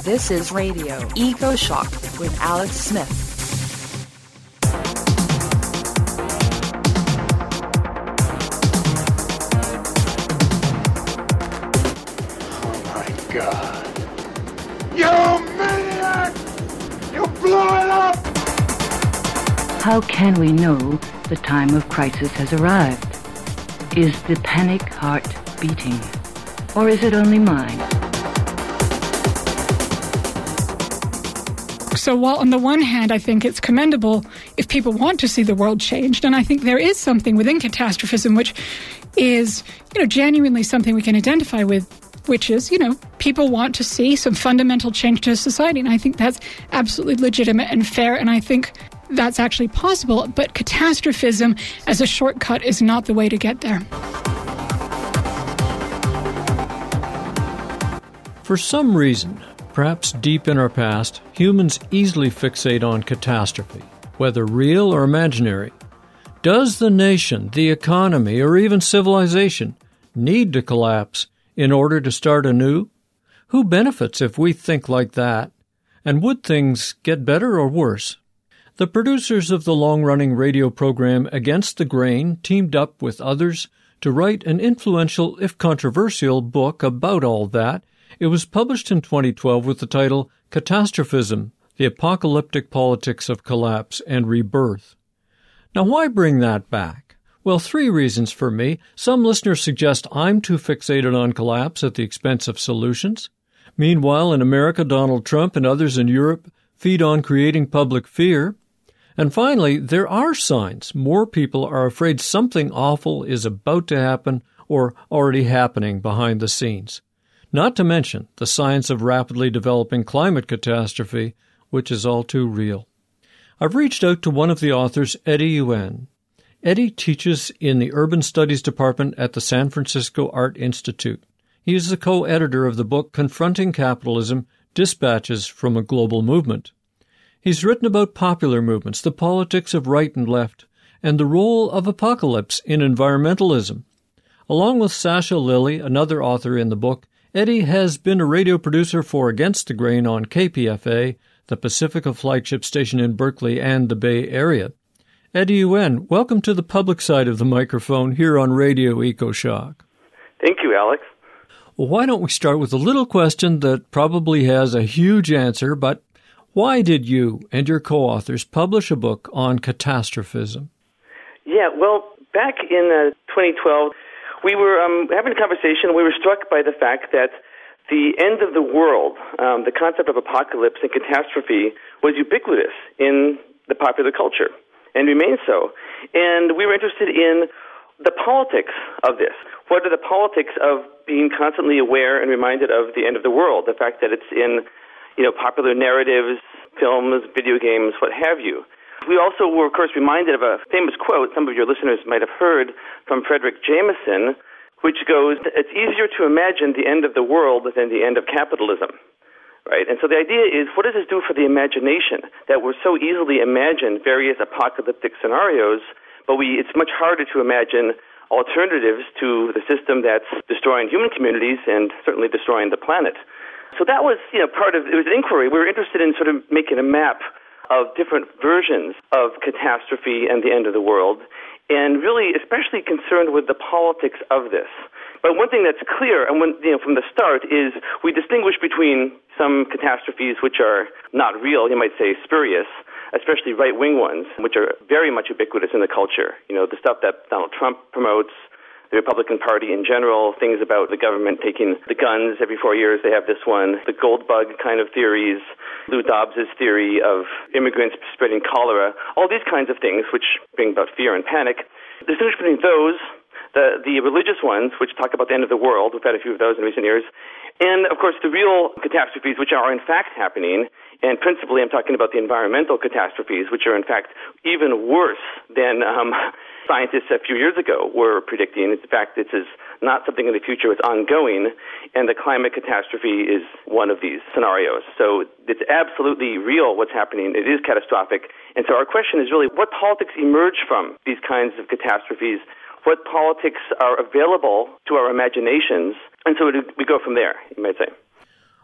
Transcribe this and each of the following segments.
This is Radio Eco Shock with Alex Smith. God. You maniac! You blew it up! How can we know the time of crisis has arrived? Is the panic heart beating? Or is it only mine? So while on the one hand, I think it's commendable if people want to see the world changed, and I think there is something within catastrophism which is, genuinely something we can identify with, which is, people want to see some fundamental change to society. And I think that's absolutely legitimate and fair. And I think that's actually possible. But catastrophism as a shortcut is not the way to get there. For some reason, perhaps deep in our past, humans easily fixate on catastrophe, whether real or imaginary. Does the nation, the economy, or even civilization need to collapse in order to start anew? Who benefits if we think like that? And would things get better or worse? The producers of the long-running radio program Against the Grain teamed up with others to write an influential, if controversial, book about all that. It was published in 2012 with the title Catastrophism, The Apocalyptic Politics of Collapse and Rebirth. Now, why bring that back? Well, 3 reasons for me. Some listeners suggest I'm too fixated on collapse at the expense of solutions. Meanwhile, in America, Donald Trump and others in Europe feed on creating public fear. And finally, there are signs more people are afraid something awful is about to happen or already happening behind the scenes. Not to mention the science of rapidly developing climate catastrophe, which is all too real. I've reached out to one of the authors, Eddie Yuen. Eddie teaches in the Urban Studies Department at the San Francisco Art Institute. He is the co-editor of the book Confronting Capitalism, Dispatches from a Global Movement. He's written about popular movements, the politics of right and left, and the role of apocalypse in environmentalism. Along with Sasha Lilly, another author in the book, Eddie has been a radio producer for Against the Grain on KPFA, the Pacifica flagship station in Berkeley and the Bay Area. Eddie Yuen, welcome to the public side of the microphone here on Radio Eco Shock. Thank you, Alex. Well, why don't we start with a little question that probably has a huge answer, but why did you and your co-authors publish a book on catastrophism? Yeah, well, back in 2012, we were having a conversation. We were struck by the fact that the end of the world, the concept of apocalypse and catastrophe, was ubiquitous in the popular culture and remains so. And we were interested in the politics of this. What are the politics of being constantly aware and reminded of the end of the world, the fact that it's in popular narratives, films, video games, what have you. We also were, of course, reminded of a famous quote some of your listeners might have heard from Frederick Jameson, which goes, "It's easier to imagine the end of the world than the end of capitalism." Right? And so the idea is, what does this do for the imagination? That we're so easily imagine various apocalyptic scenarios, but it's much harder to imagine alternatives to the system that's destroying human communities and certainly destroying the planet. So that was, part of, it was an inquiry. We were interested in sort of making a map of different versions of catastrophe and the end of the world, and really especially concerned with the politics of this. But one thing that's clear, and from the start, is we distinguish between some catastrophes which are not real, you might say spurious, especially right-wing ones, which are very much ubiquitous in the culture. The stuff that Donald Trump promotes, the Republican Party in general, things about the government taking the guns every 4 years. They have this one, the gold bug kind of theories, Lou Dobbs's theory of immigrants spreading cholera, all these kinds of things which bring about fear and panic. The distinction between those, the religious ones, which talk about the end of the world, we've had a few of those in recent years, and, of course, the real catastrophes, which are in fact happening, and principally I'm talking about the environmental catastrophes, which are in fact even worse than scientists a few years ago were predicting. In fact, this is not something in the future, it's ongoing, and the climate catastrophe is one of these scenarios. So it's absolutely real what's happening. It is catastrophic. And so our question is really, what politics emerge from these kinds of catastrophes? What politics are available to our imaginations? And so we go from there, you might say.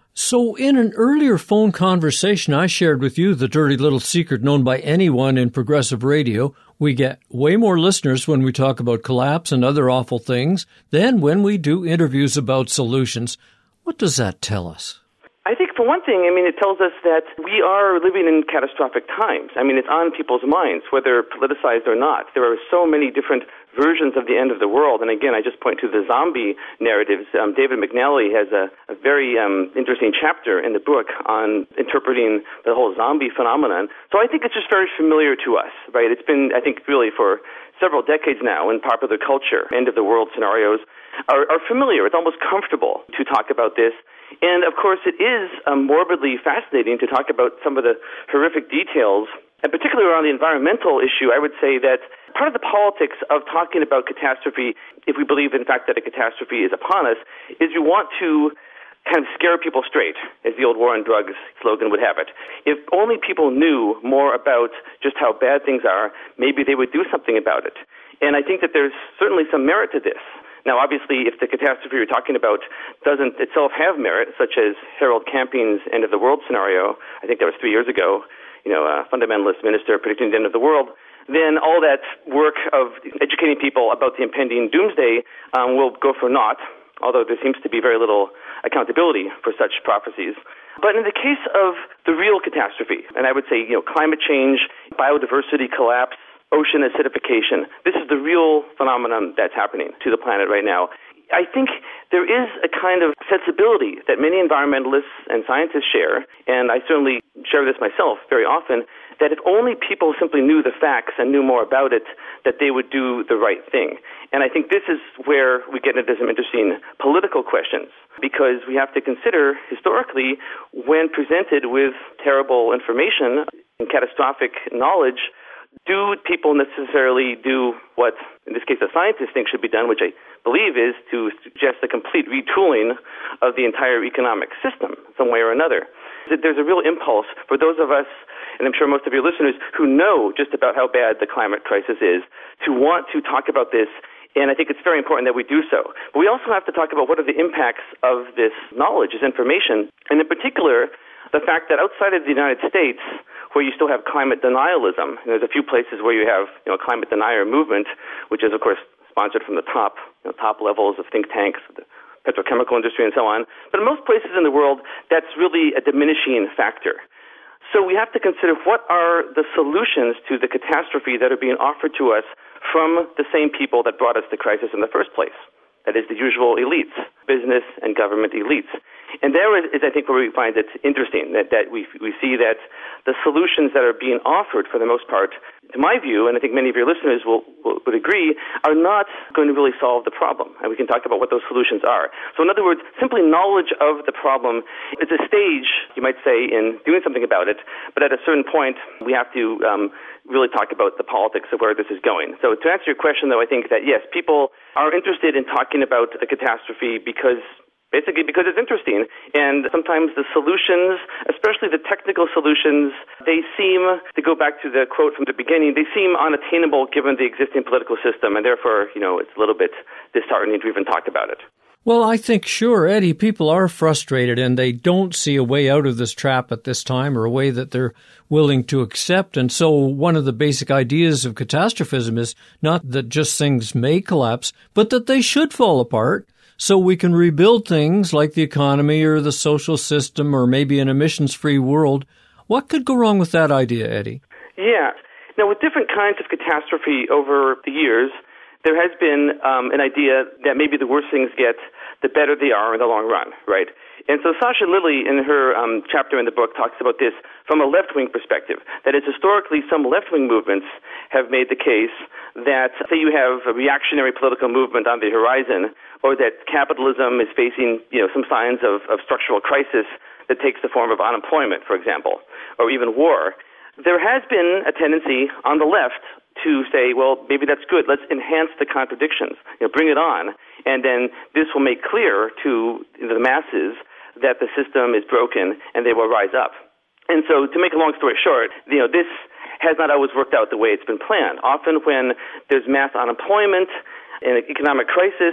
So in an earlier phone conversation, I shared with you the dirty little secret known by anyone in progressive radio. We get way more listeners when we talk about collapse and other awful things than when we do interviews about solutions. What does that tell us? I think, for one thing, it tells us that we are living in catastrophic times. It's on people's minds, whether politicized or not. There are so many different versions of the end of the world. And again, I just point to the zombie narratives. David McNally has a very interesting chapter in the book on interpreting the whole zombie phenomenon. So I think it's just very familiar to us, right? It's been, I think, really for several decades now in popular culture. End of the world scenarios are familiar. It's almost comfortable to talk about this. And, of course, it is morbidly fascinating to talk about some of the horrific details, and particularly around the environmental issue. I would say that part of the politics of talking about catastrophe, if we believe, in fact, that a catastrophe is upon us, is we want to kind of scare people straight, as the old war on drugs slogan would have it. If only people knew more about just how bad things are, maybe they would do something about it. And I think that there's certainly some merit to this. Now, obviously, if the catastrophe you're talking about doesn't itself have merit, such as Harold Camping's end of the world scenario, I think that was 3 years ago, a fundamentalist minister predicting the end of the world, then all that work of educating people about the impending doomsday will go for naught, although there seems to be very little accountability for such prophecies. But in the case of the real catastrophe, and I would say, climate change, biodiversity collapse, ocean acidification, this is the real phenomenon that's happening to the planet right now. I think there is a kind of sensibility that many environmentalists and scientists share, and I certainly share this myself very often, that if only people simply knew the facts and knew more about it, that they would do the right thing. And I think this is where we get into some interesting political questions, because we have to consider, historically, when presented with terrible information and catastrophic knowledge, do people necessarily do what, in this case, a scientist thinks should be done, which I believe is to suggest a complete retooling of the entire economic system, some way or another? There's a real impulse for those of us, and I'm sure most of your listeners, who know just about how bad the climate crisis is, to want to talk about this, and I think it's very important that we do so. But we also have to talk about what are the impacts of this knowledge, this information, and in particular, the fact that outside of the United States, where you still have climate denialism, and there's a few places where you have a climate denier movement, which is, of course, sponsored from the top levels of think tanks, the petrochemical industry and so on. But in most places in the world, that's really a diminishing factor. So we have to consider what are the solutions to the catastrophe that are being offered to us from the same people that brought us the crisis in the first place. That is the usual elites, business and government elites. And there is, I think, where we find it interesting, that we see that the solutions that are being offered, for the most part, to my view, and I think many of your listeners would agree, are not going to really solve the problem. And we can talk about what those solutions are. So in other words, simply knowledge of the problem is a stage, you might say, in doing something about it. But at a certain point, we have to really talk about the politics of where this is going. So to answer your question, though, I think that, yes, people are interested in talking about the catastrophe because it's interesting. And sometimes the solutions, especially the technical solutions, they seem, to go back to the quote from the beginning, they seem unattainable given the existing political system. And therefore, it's a little bit disheartening to even talk about it. Well, I think, sure, Eddie, people are frustrated and they don't see a way out of this trap at this time, or a way that they're willing to accept. And so one of the basic ideas of catastrophism is not that just things may collapse, but that they should fall apart, so we can rebuild things like the economy or the social system or maybe an emissions-free world. What could go wrong with that idea, Eddie? Yeah. Now, with different kinds of catastrophe over the years, there has been an idea that maybe the worse things get, the better they are in the long run, right? And so Sasha Lilley, in her chapter in the book, talks about this from a left-wing perspective. That is, historically, some left-wing movements have made the case that, say you have a reactionary political movement on the horizon, or that capitalism is facing, some signs of structural crisis that takes the form of unemployment, for example, or even war. There has been a tendency on the left to say, well, maybe that's good. Let's enhance the contradictions. Bring it on. And then this will make clear to the masses that the system is broken and they will rise up. And so to make a long story short, this has not always worked out the way it's been planned. Often when there's mass unemployment and an economic crisis,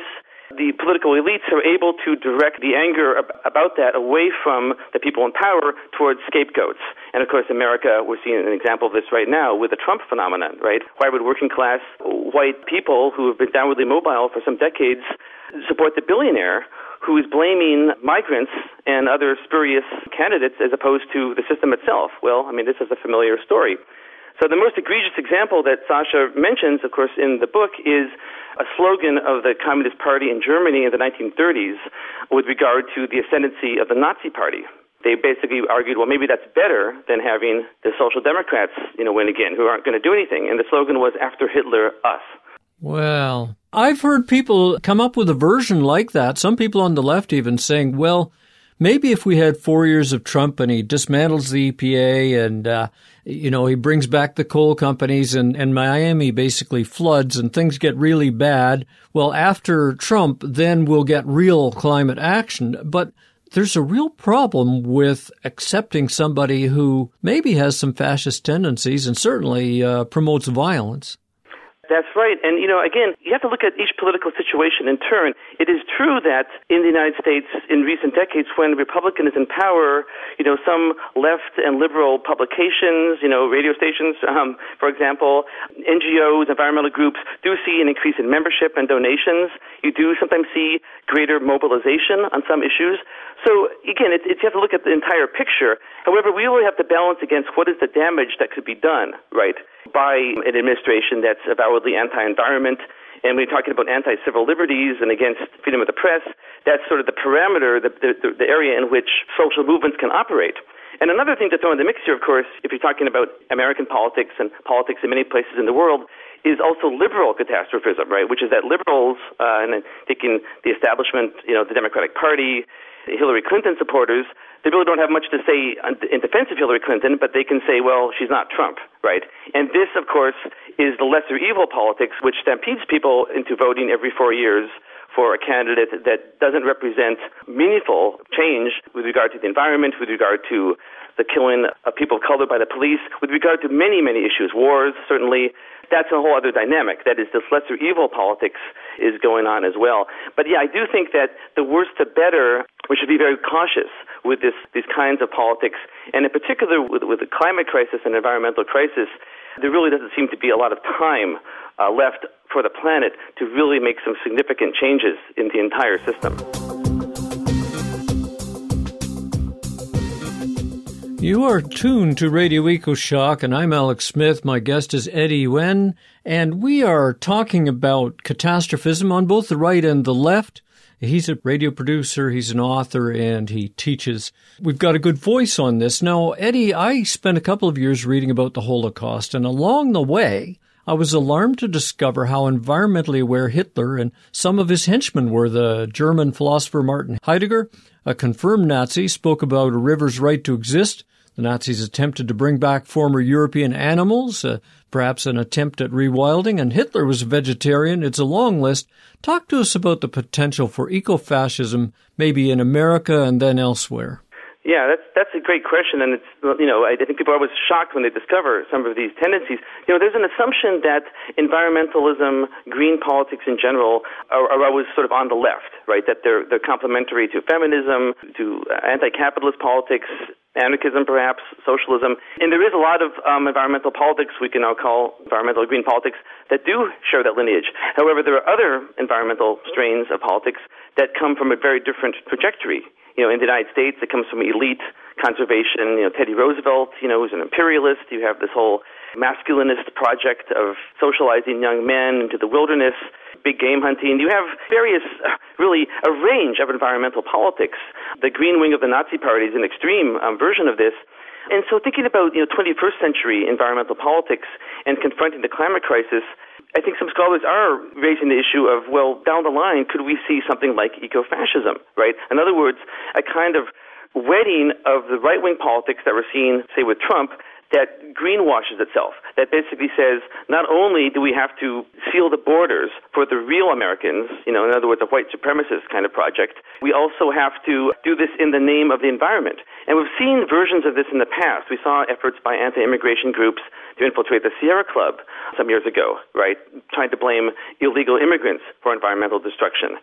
the political elites are able to direct the anger about that away from the people in power towards scapegoats. And of course, America, we're seeing an example of this right now with the Trump phenomenon, right? Why would working class white people who have been downwardly mobile for some decades support the billionaire who is blaming migrants and other spurious candidates as opposed to the system itself? Well, I mean, this is a familiar story. So the most egregious example that Sasha mentions, of course, in the book is a slogan of the Communist Party in Germany in the 1930s with regard to the ascendancy of the Nazi Party. They basically argued, well, maybe that's better than having the Social Democrats, win again, who aren't going to do anything. And the slogan was, after Hitler, us. Well, I've heard people come up with a version like that. Some people on the left even saying, well, maybe if we had 4 years of Trump and he dismantles the EPA and, he brings back the coal companies and Miami basically floods and things get really bad. Well, after Trump, then we'll get real climate action. But there's a real problem with accepting somebody who maybe has some fascist tendencies and certainly promotes violence. That's right. And, again, you have to look at each political situation in turn. It is true that in the United States in recent decades when the Republican is in power, some left and liberal publications, radio stations, for example, NGOs, environmental groups do see an increase in membership and donations. You do sometimes see greater mobilization on some issues. So, again, you have to look at the entire picture. However, we really have to balance against what is the damage that could be done, right, by an administration that's avowedly anti-environment. And when you're talking about anti-civil liberties and against freedom of the press, that's sort of the parameter, the area in which social movements can operate. And another thing to throw in the mix here, of course, if you're talking about American politics and politics in many places in the world, is also liberal catastrophism, right, which is that liberals, and taking the establishment, the Democratic Party, Hillary Clinton supporters, they really don't have much to say in defense of Hillary Clinton, but they can say, well, she's not Trump, right? And this, of course, is the lesser evil politics, which stampedes people into voting every 4 years for a candidate that doesn't represent meaningful change with regard to the environment, with regard to the killing of people of color by the police, with regard to many, many issues, wars, certainly. That's a whole other dynamic. That is, this lesser evil politics is going on as well. But yeah, I do think that the worse the better, we should be very cautious with these kinds of politics. And in particular, with the climate crisis and environmental crisis, there really doesn't seem to be a lot of time left for the planet to really make some significant changes in the entire system. You are tuned to Radio EcoShock, and I'm Alex Smith. My guest is Eddie Wen, and we are talking about catastrophism on both the right and the left. He's a radio producer, he's an author, and he teaches. We've got a good voice on this. Now, Eddie, I spent a couple of years reading about the Holocaust, and along the way, I was alarmed to discover how environmentally aware Hitler and some of his henchmen were. The German philosopher Martin Heidegger, a confirmed Nazi, spoke about a river's right to exist. The Nazis attempted to bring back former European animals, perhaps an attempt at rewilding, and Hitler was a vegetarian. It's a long list. Talk to us about the potential for eco-fascism, maybe in America and then elsewhere. Yeah, that's a great question, and it's, I think people are always shocked when they discover some of these tendencies. There's an assumption that environmentalism, green politics in general, are always sort of on the left, right? That they're complementary to feminism, to anti-capitalist politics, anarchism perhaps, socialism. And there is a lot of environmental politics we can now call environmental green politics that do share that lineage. However, there are other environmental strains of politics that come from a very different trajectory. In the United States, it comes from elite conservation. Teddy Roosevelt, who's an imperialist. You have this whole masculinist project of socializing young men into the wilderness, big game hunting. You have various, really, a range of environmental politics. The green wing of the Nazi Party is an extreme version of this. And so thinking about, 21st century environmental politics and confronting the climate crisis, I think some scholars are raising the issue of, well, down the line, could we see something like eco-fascism, right? In other words, a kind of wedding of the right-wing politics that we're seeing, say, with Trump, that greenwashes itself, that basically says not only do we have to seal the borders for the real Americans, in other words, a white supremacist kind of project, we also have to do this in the name of the environment. And we've seen versions of this in the past. We saw efforts by anti-immigration groups to infiltrate the Sierra Club some years ago, right, trying to blame illegal immigrants for environmental destruction.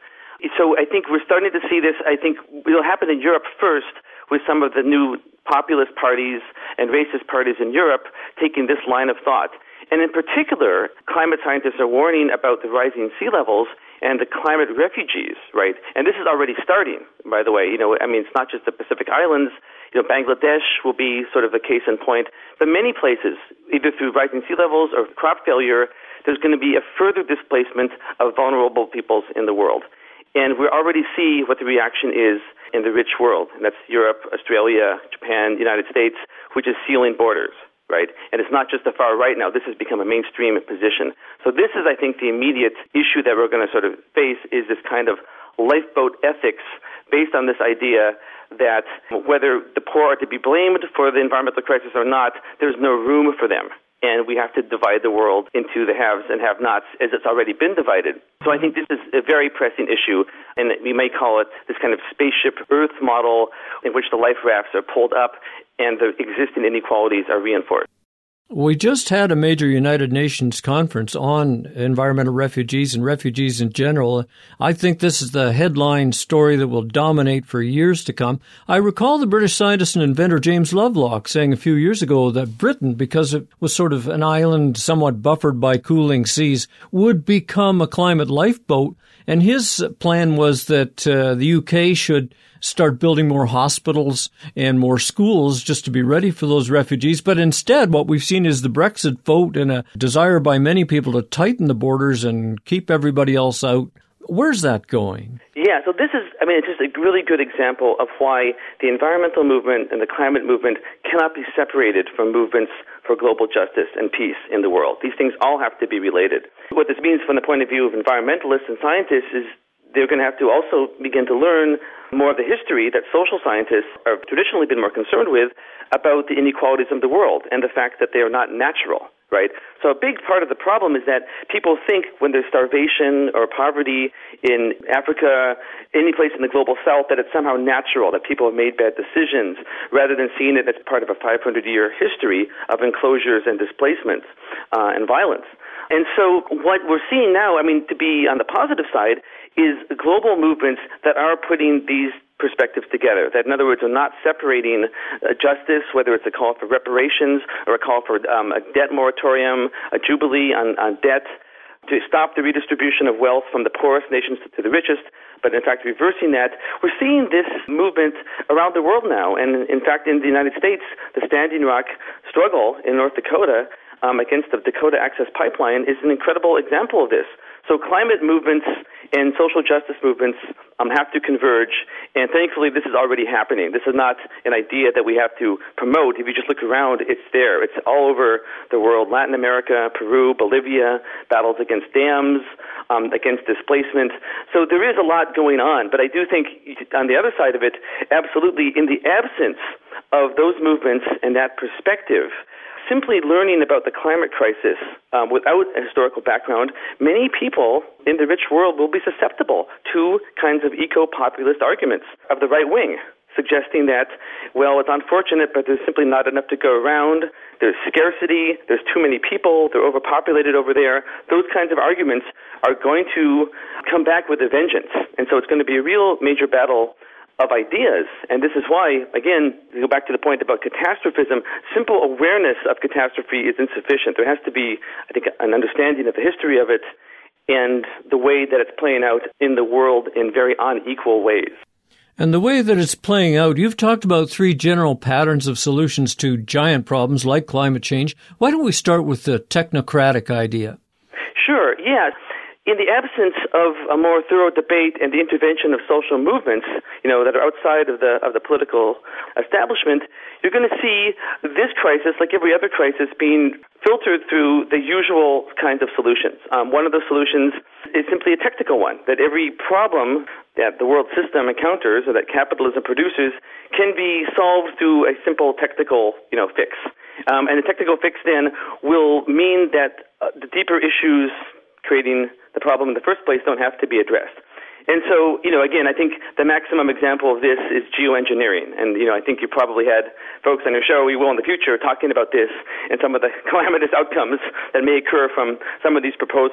So I think we're starting to see this. I think it'll happen in Europe first with some of the new populist parties and racist parties in Europe taking this line of thought. And in particular, climate scientists are warning about the rising sea levels and the climate refugees, right? And this is already starting, by the way. It's not just the Pacific Islands. Bangladesh will be sort of a case in point. But many places, either through rising sea levels or crop failure, there's going to be a further displacement of vulnerable peoples in the world. And we already see what the reaction is in the rich world. And that's Europe, Australia, Japan, the United States, which is sealing borders, right? And it's not just the far right now. This has become a mainstream position. So this is, I think, the immediate issue that we're going to sort of face is this kind of lifeboat ethics based on this idea that whether the poor are to be blamed for the environmental crisis or not, there's no room for them. And we have to divide the world into the haves and have-nots as it's already been divided. So I think this is a very pressing issue, and we may call it this kind of spaceship Earth model in which the life rafts are pulled up and the existing inequalities are reinforced. We just had a major United Nations conference on environmental refugees and refugees in general. I think this is the headline story that will dominate for years to come. I recall the British scientist and inventor James Lovelock saying a few years ago that Britain, because it was sort of an island somewhat buffered by cooling seas, would become a climate lifeboat. And his plan was that the UK should start building more hospitals and more schools just to be ready for those refugees. But instead, what we've seen is the Brexit vote and a desire by many people to tighten the borders and keep everybody else out. Where's that going? Yeah, so this is, it's just a really good example of why the environmental movement and the climate movement cannot be separated from movements for global justice and peace in the world. These things all have to be related. What this means from the point of view of environmentalists and scientists is they're going to have to also begin to learn more of the history that social scientists have traditionally been more concerned with about the inequalities of the world and the fact that they are not natural, right? So a big part of the problem is that people think when there's starvation or poverty in Africa, any place in the global south, that it's somehow natural, that people have made bad decisions, rather than seeing it as part of a 500-year history of enclosures and displacements and violence. And so what we're seeing now, to be on the positive side, is global movements that are putting these perspectives together. That, in other words, are not separating justice, whether it's a call for reparations or a call for a debt moratorium, a jubilee on debt, to stop the redistribution of wealth from the poorest nations to the richest, but in fact reversing that. We're seeing this movement around the world now. And in fact, in the United States, the Standing Rock struggle in North Dakota against the Dakota Access Pipeline is an incredible example of this. So climate movements and social justice movements have to converge, and thankfully this is already happening. This is not an idea that we have to promote. If you just look around, it's there. It's all over the world. Latin America, Peru, Bolivia, battles against dams, against displacement. So there is a lot going on, but I do think on the other side of it, absolutely, in the absence of those movements and that perspective, simply learning about the climate crisis without a historical background, many people in the rich world will be susceptible to kinds of eco-populist arguments of the right wing, suggesting that, well, it's unfortunate, but there's simply not enough to go around. There's scarcity. There's too many people. They're overpopulated over there. Those kinds of arguments are going to come back with a vengeance. And so it's going to be a real major battle of ideas. And this is why, again, to go back to the point about catastrophism, simple awareness of catastrophe is insufficient. There has to be, I think, an understanding of the history of it and the way that it's playing out in the world in very unequal ways. And the way that it's playing out, you've talked about three general patterns of solutions to giant problems like climate change. Why don't we start with the technocratic idea? Sure, yeah. In the absence of a more thorough debate and the intervention of social movements, that are outside of the political establishment, you're going to see this crisis, like every other crisis, being filtered through the usual kinds of solutions. One of the solutions is simply a technical one, that every problem that the world system encounters or that capitalism produces can be solved through a simple technical, fix. And the technical fix then will mean that the deeper issues creating the problem in the first place don't have to be addressed. And so, again, I think the maximum example of this is geoengineering. And, I think you probably had folks on your show, we will in the future, talking about this and some of the calamitous outcomes that may occur from some of these proposals.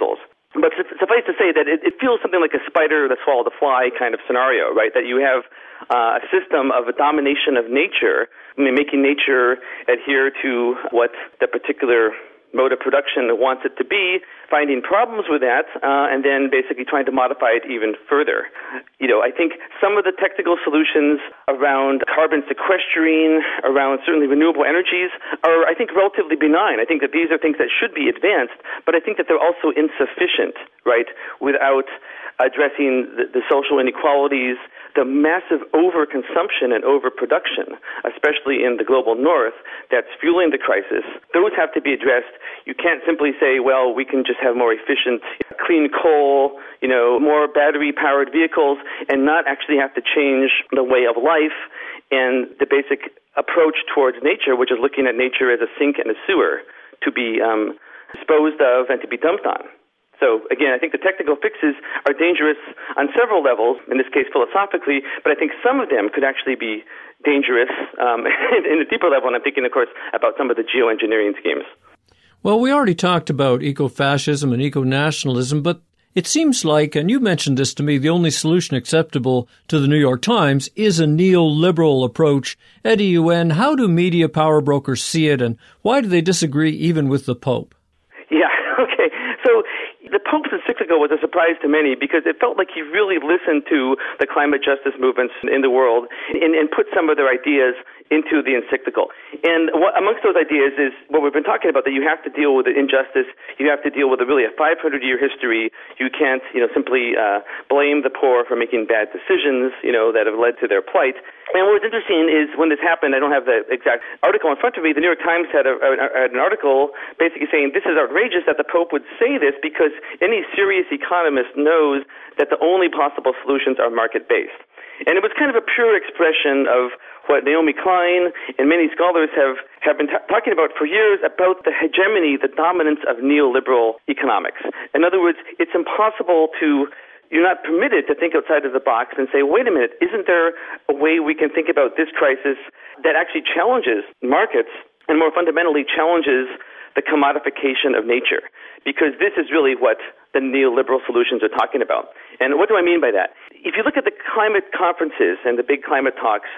But suffice to say that it feels something like a spider that swallowed a fly kind of scenario, right? That you have a system of a domination of nature, making nature adhere to what the particular mode of production wants it to be, finding problems with that, and then basically trying to modify it even further. I think some of the technical solutions around carbon sequestering, around certainly renewable energies, are, I think, relatively benign. I think that these are things that should be advanced, but I think that they're also insufficient, right, without addressing the social inequalities, the massive overconsumption and overproduction, especially in the global north, that's fueling the crisis. Those have to be addressed. You can't simply say, well, we can just have more efficient, clean coal, more battery-powered vehicles, and not actually have to change the way of life and the basic approach towards nature, which is looking at nature as a sink and a sewer to be disposed of and to be dumped on. So, again, I think the technical fixes are dangerous on several levels, in this case philosophically, but I think some of them could actually be dangerous in a deeper level, and I'm thinking, of course, about some of the geoengineering schemes. Well, we already talked about eco-fascism and eco-nationalism, but it seems like, and you mentioned this to me, the only solution acceptable to the New York Times is a neoliberal approach. Eddie Yuen, how do media power brokers see it, and why do they disagree even with the Pope? Yeah, okay. So the Pope's encyclical was a surprise to many because it felt like he really listened to the climate justice movements in the world and put some of their ideas into the encyclical. And amongst those ideas is what we've been talking about, that you have to deal with the injustice, you have to deal with a 500-year history. You can't, simply blame the poor for making bad decisions, that have led to their plight. And what was interesting is when this happened, I don't have the exact article in front of me, the New York Times had an article basically saying this is outrageous that the Pope would say this because any serious economist knows that the only possible solutions are market-based. And it was kind of a pure expression of what Naomi Klein and many scholars have been talking about for years about the hegemony, the dominance of neoliberal economics. In other words, it's impossible you're not permitted to think outside of the box and say, wait a minute, isn't there a way we can think about this crisis that actually challenges markets and more fundamentally challenges the commodification of nature? Because this is really what the neoliberal solutions are talking about. And what do I mean by that? If you look at the climate conferences and the big climate talks,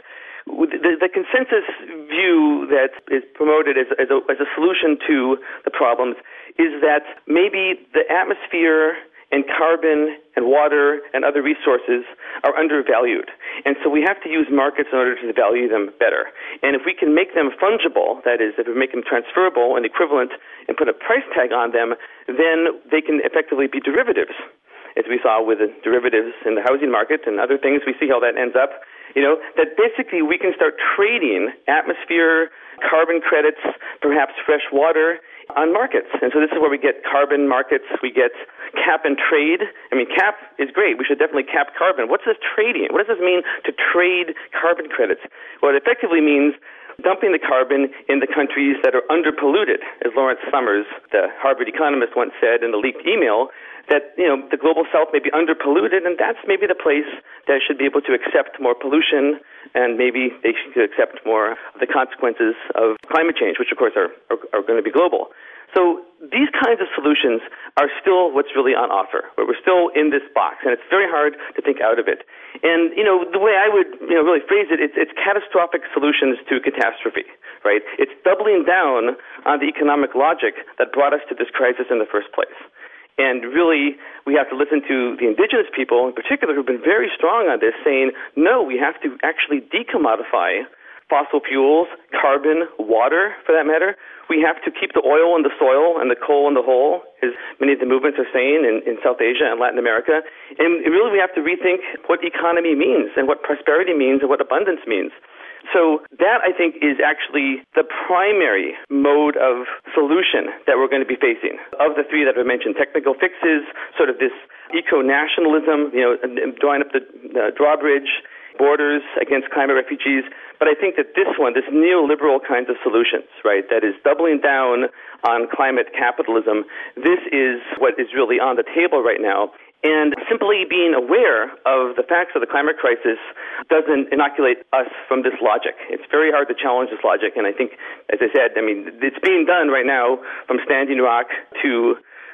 the consensus view that is promoted as a solution to the problems is that maybe the atmosphere and carbon and water and other resources are undervalued. And so we have to use markets in order to value them better. And if we can make them fungible, that is, if we make them transferable and equivalent and put a price tag on them, then they can effectively be derivatives. As we saw with the derivatives in the housing market and other things, we see how that ends up. That basically we can start trading atmosphere, carbon credits, perhaps fresh water on markets. And so this is where we get carbon markets, we get cap and trade. I mean, cap is great. We should definitely cap carbon. What's this trading? What does this mean to trade carbon credits? Well, it effectively means dumping the carbon in the countries that are underpolluted, as Lawrence Summers, the Harvard economist, once said in the leaked email, that the global south may be underpolluted, and that's maybe the place that should be able to accept more pollution, and maybe they should accept more of the consequences of climate change, which of course are going to be global. So these kinds of solutions are still what's really on offer, but we're still in this box, and it's very hard to think out of it. And, the way I would, really phrase it, it's catastrophic solutions to catastrophe, right? It's doubling down on the economic logic that brought us to this crisis in the first place. And really, we have to listen to the indigenous people in particular who've been very strong on this, saying, no, we have to actually decommodify fossil fuels, carbon, water, for that matter. We have to keep the oil in the soil and the coal in the hole, as many of the movements are saying in South Asia and Latin America. And really, we have to rethink what economy means and what prosperity means and what abundance means. So that, I think, is actually the primary mode of solution that we're going to be facing. Of the three that I mentioned, technical fixes, sort of this eco-nationalism, drawing up the drawbridge, borders against climate refugees. But I think that this one, this neoliberal kinds of solutions, right, that is doubling down on climate capitalism, this is what is really on the table right now. And simply being aware of the facts of the climate crisis doesn't inoculate us from this logic. It's very hard to challenge this logic. And I think, as I said, it's being done right now from Standing Rock to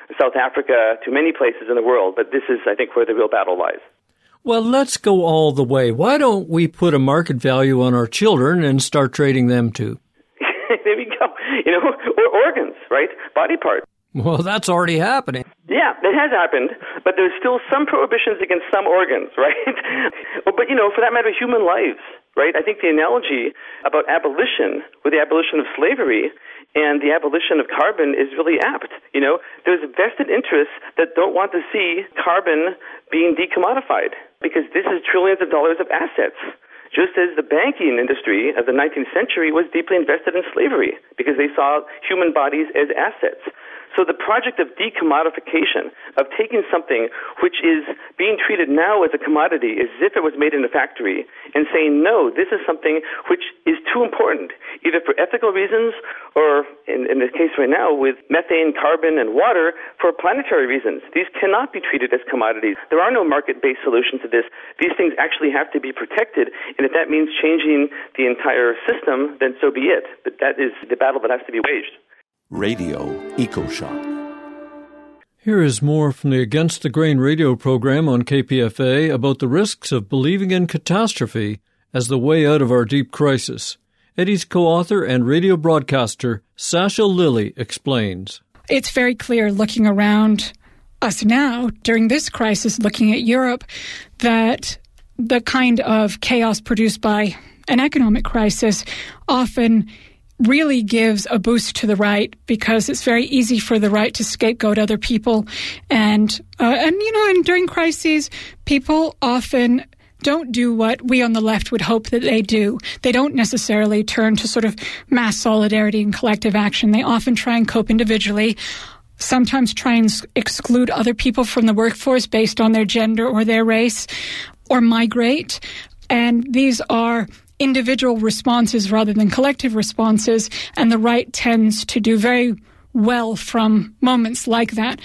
South Africa to many places in the world. But this is, I think, where the real battle lies. Well, let's go all the way. Why don't we put a market value on our children and start trading them too? There we go. Or organs, right? Body parts. Well, that's already happening. Yeah, it has happened, but there's still some prohibitions against some organs, right? But, for that matter, human lives, right? I think the analogy about abolition, with the abolition of slavery and the abolition of carbon, is really apt. There's vested interests that don't want to see carbon being decommodified because this is trillions of dollars of assets. Just as the banking industry of the 19th century was deeply invested in slavery because they saw human bodies as assets. So the project of decommodification, of taking something which is being treated now as a commodity as if it was made in a factory and saying, no, this is something which is too important, either for ethical reasons or, in the case right now, with methane, carbon, and water, for planetary reasons. These cannot be treated as commodities. There are no market-based solutions to this. These things actually have to be protected, and if that means changing the entire system, then so be it. But that is the battle that has to be waged. Radio EcoShock. Here is more from the Against the Grain radio program on KPFA about the risks of believing in catastrophe as the way out of our deep crisis. Eddie's co-author and radio broadcaster, Sasha Lilley, explains. It's very clear looking around us now during this crisis, looking at Europe, that the kind of chaos produced by an economic crisis often really gives a boost to the right because it's very easy for the right to scapegoat other people. And during crises, people often don't do what we on the left would hope that they do. They don't necessarily turn to sort of mass solidarity and collective action. They often try and cope individually, sometimes try and exclude other people from the workforce based on their gender or their race, or migrate. And these are individual responses rather than collective responses, and the right tends to do very well from moments like that.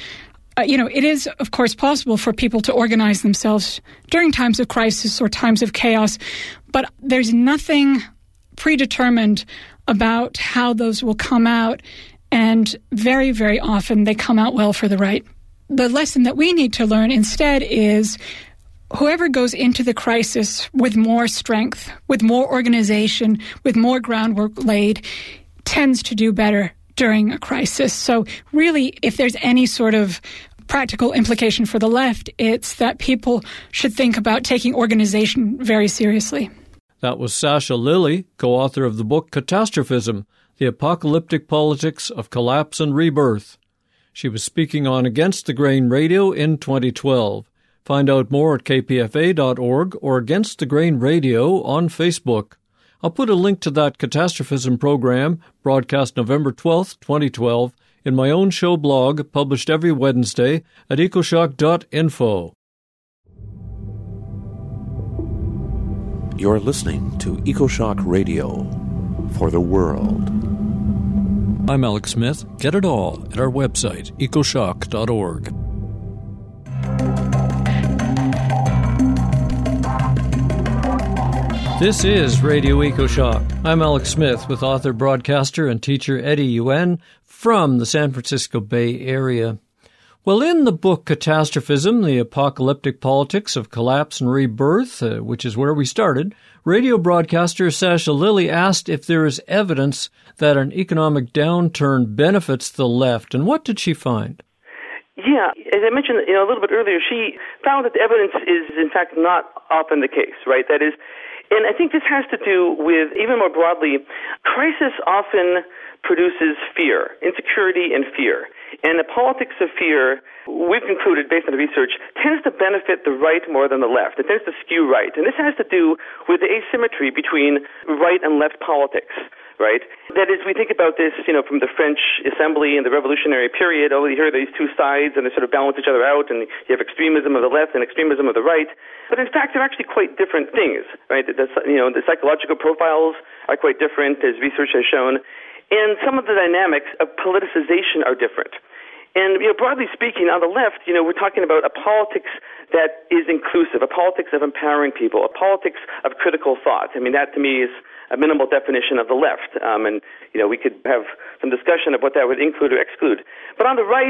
It is, of course, possible for people to organize themselves during times of crisis or times of chaos, but there's nothing predetermined about how those will come out, and very, very often they come out well for the right. The lesson that we need to learn instead is whoever goes into the crisis with more strength, with more organization, with more groundwork laid, tends to do better during a crisis. So really, if there's any sort of practical implication for the left, it's that people should think about taking organization very seriously. That was Sasha Lilley, co-author of the book Catastrophism, The Apocalyptic Politics of Collapse and Rebirth. She was speaking on Against the Grain Radio in 2012. Find out more at kpfa.org or Against the Grain Radio on Facebook. I'll put a link to that Catastrophism program, broadcast November 12th, 2012, in my own show blog, published every Wednesday at ecoshock.info. You're listening to EcoShock Radio for the world. I'm Alex Smith. Get it all at our website, ecoshock.org. This is Radio EcoShock. I'm Alex Smith with author, broadcaster, and teacher Eddie Yuen from the San Francisco Bay Area. Well, in the book Catastrophism, The Apocalyptic Politics of Collapse and Rebirth, which is where we started, radio broadcaster Sasha Lilley asked if there is evidence that an economic downturn benefits the left, and what did she find? Yeah, as I mentioned a little bit earlier, she found that the evidence is, in fact, not often the case, right? That is, and I think this has to do with, even more broadly, crisis often produces fear, insecurity and fear. And the politics of fear, we've concluded, based on the research, tends to benefit the right more than the left. It tends to skew right. And this has to do with the asymmetry between right and left politics, right? That is, we think about this, from the French Assembly and the Revolutionary period. You hear these two sides, and they sort of balance each other out, and you have extremism of the left and extremism of the right. But in fact, they're actually quite different things, right? The psychological profiles are quite different, as research has shown. And some of the dynamics of politicization are different. And, broadly speaking, on the left, we're talking about a politics that is inclusive, a politics of empowering people, a politics of critical thought. I mean, that to me is a minimal definition of the left. And we could have some discussion of what that would include or exclude. But on the right,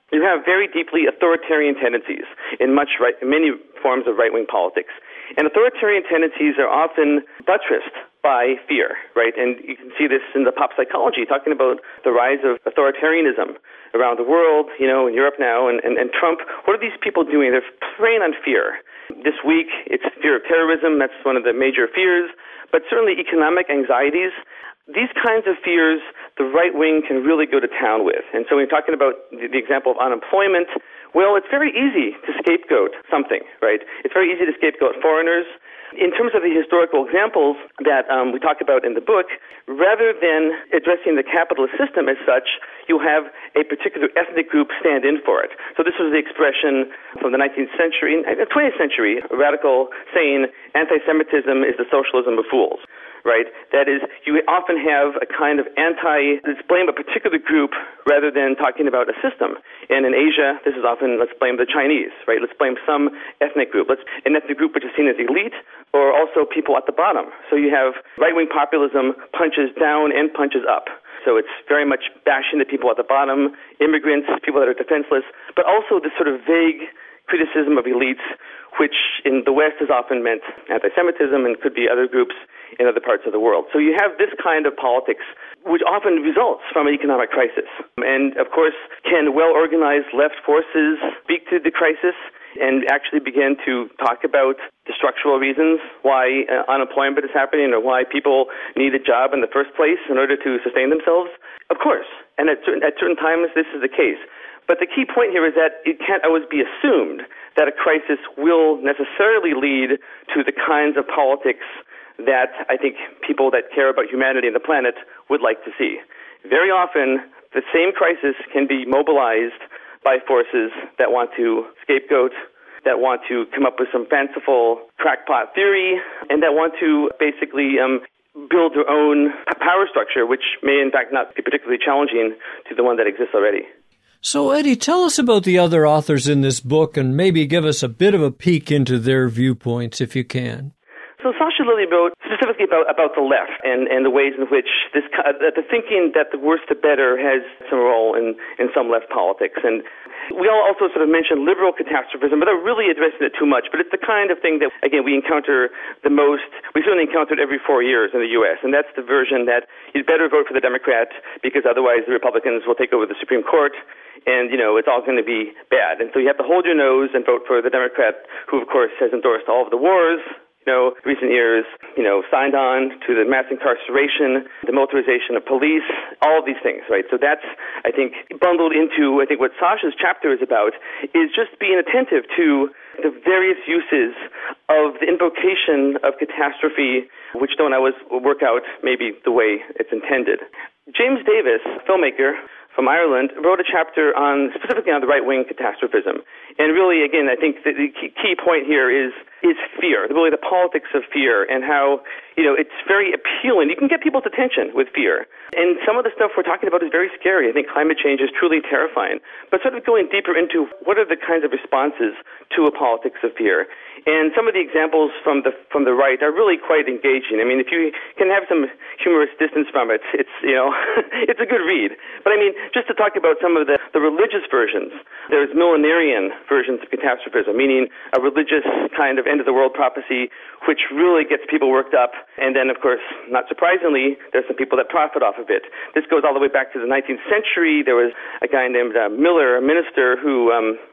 you have very deeply authoritarian tendencies in many forms of right-wing politics. And authoritarian tendencies are often buttressed by fear, right? And you can see this in the pop psychology, talking about the rise of authoritarianism around the world, in Europe now, and Trump. What are these people doing? They're preying on fear. This week, it's fear of terrorism. That's one of the major fears. But certainly economic anxieties. These kinds of fears, the right wing can really go to town with. And so when you're talking about the example of unemployment, well, it's very easy to scapegoat something, right? It's very easy to scapegoat foreigners. In terms of the historical examples that we talk about in the book, rather than addressing the capitalist system as such, you have a particular ethnic group stand in for it. So this was the expression from the 19th century, 20th century, a radical saying, anti-Semitism is the socialism of fools. Right? That is, you often have a kind of let's blame a particular group rather than talking about a system. And in Asia, this is often, let's blame the Chinese, right? Let's blame some ethnic group. An ethnic group which is seen as elite, or also people at the bottom. So you have right-wing populism punches down and punches up. So it's very much bashing the people at the bottom, immigrants, people that are defenseless, but also this sort of vague criticism of elites, which in the West has often meant anti-Semitism and could be other groups in other parts of the world. So you have this kind of politics, which often results from an economic crisis. And, of course, can well-organized left forces speak to the crisis and actually begin to talk about the structural reasons why unemployment is happening or why people need a job in the first place in order to sustain themselves? Of course. And at certain times, this is the case. But the key point here is that it can't always be assumed that a crisis will necessarily lead to the kinds of politics that I think people that care about humanity and the planet would like to see. Very often, the same crisis can be mobilized by forces that want to scapegoat, that want to come up with some fanciful crackpot theory, and that want to basically build their own power structure, which may in fact not be particularly challenging to the one that exists already. So, Eddie, tell us about the other authors in this book and maybe give us a bit of a peek into their viewpoints, if you can. So Sasha Lilley wrote specifically about the left and the ways in which the thinking that the worse the better has some role in some left politics. And we all also sort of mentioned liberal catastrophism, but they're really addressing it too much. But it's the kind of thing that, again, we encounter the most. We certainly encounter it every 4 years in the U.S., and that's the version that you'd better vote for the Democrat because otherwise the Republicans will take over the Supreme Court. And, it's all going to be bad. And so you have to hold your nose and vote for the Democrat, who, of course, has endorsed all of the wars, recent years, signed on to the mass incarceration, the militarization of police, all of these things, right? So that's, I think, bundled into, what Sasha's chapter is about, is just being attentive to the various uses of the invocation of catastrophe, which don't always work out maybe the way it's intended. James Davis, filmmaker from Ireland, wrote a chapter specifically on the right-wing catastrophism. And really, again, I think the key point here is fear, really the politics of fear and how, it's very appealing. You can get people's attention with fear. And some of the stuff we're talking about is very scary. I think climate change is truly terrifying. But sort of going deeper into what are the kinds of responses to a politics of fear. And some of the examples from the right are really quite engaging. I mean, if you can have some humorous distance from it, it's, it's a good read. But I mean, just to talk about some of the religious versions, there's millenarian versions of catastrophism, meaning a religious kind of end-of-the-world prophecy, which really gets people worked up. And then, of course, not surprisingly, there's some people that profit off of it. This goes all the way back to the 19th century. There was a guy named Miller, a minister, who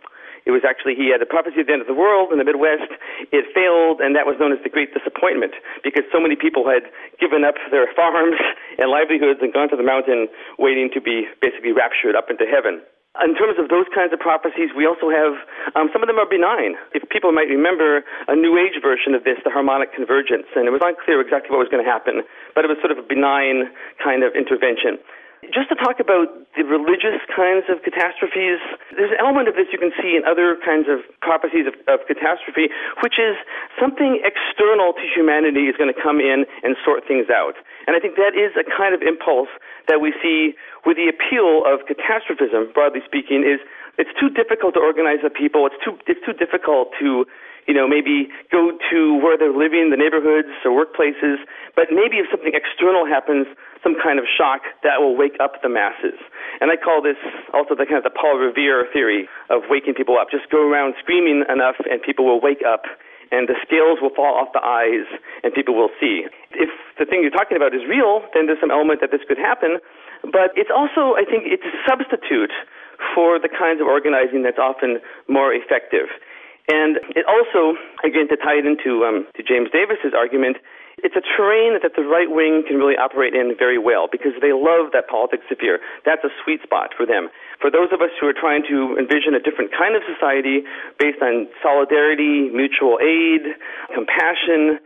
he had a prophecy of the end of the world in the Midwest. It failed, and that was known as the Great Disappointment because so many people had given up their farms and livelihoods and gone to the mountain waiting to be basically raptured up into heaven. In terms of those kinds of prophecies, we also have, some of them are benign. If people might remember a New Age version of this, the harmonic convergence, and it was unclear exactly what was going to happen, but it was sort of a benign kind of intervention. Just to talk about the religious kinds of catastrophes, there's an element of this you can see in other kinds of prophecies of catastrophe, which is something external to humanity is going to come in and sort things out. And I think that is a kind of impulse that we see with the appeal of catastrophism, broadly speaking, is it's too difficult to organize the people. It's too difficult to maybe go to where they're living, the neighborhoods or workplaces, but maybe if something external happens, some kind of shock, that will wake up the masses. And I call this also the kind of the Paul Revere theory of waking people up. Just go around screaming enough and people will wake up and the scales will fall off the eyes and people will see. If the thing you're talking about is real, then there's some element that this could happen. But it's also, I think, it's a substitute for the kinds of organizing that's often more effective. And it also, again, to tie it into to James Davis's argument, it's a terrain that the right wing can really operate in very well because they love that politics sphere. That's a sweet spot for them. For those of us who are trying to envision a different kind of society based on solidarity, mutual aid, compassion,